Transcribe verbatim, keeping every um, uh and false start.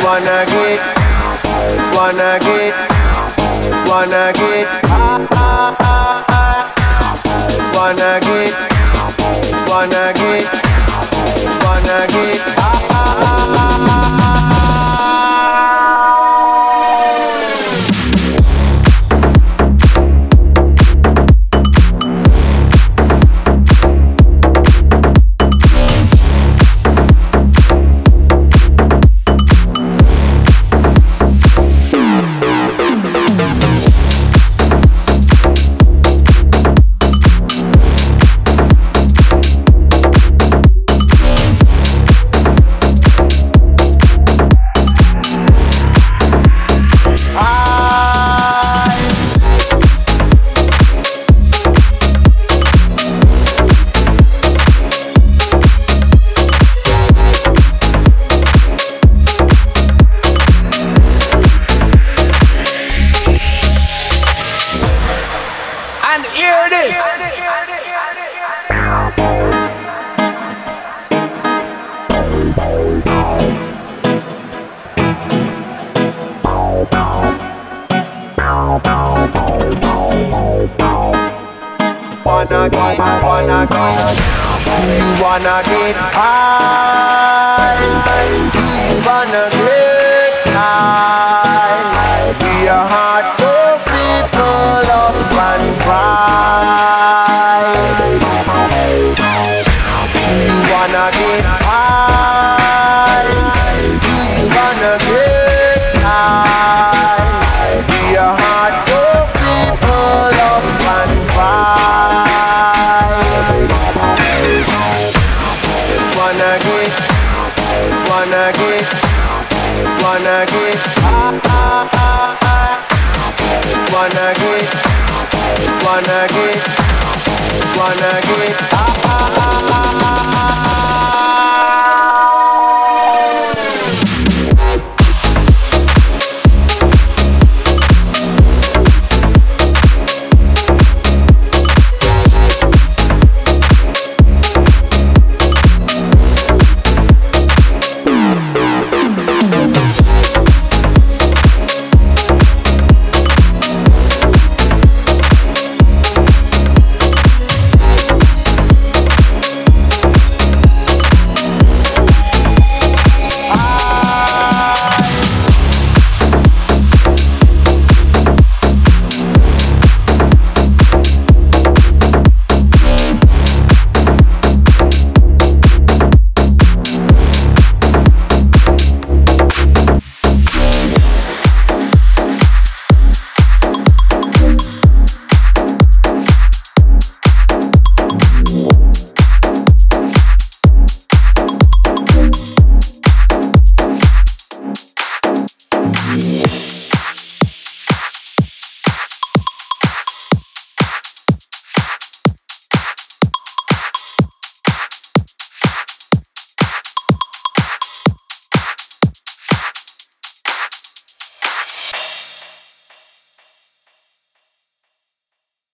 wanna get, wanna get, wanna get, ah, ah, ah, ah. Wanna get, wanna get, wanna get, ah, ah, ah, ah, ah. Wanna get, wanna get, do you wanna get high? Do you wanna get high? We are hardcore people of one pride. Do you wanna get high? Do you wanna get high? We are hardcore people of one pride. Wanna get, wanna get, wanna get, ah, ah, ah, ah. Wanna get, wanna get, wanna get, ah, ah, ah, ah, ah.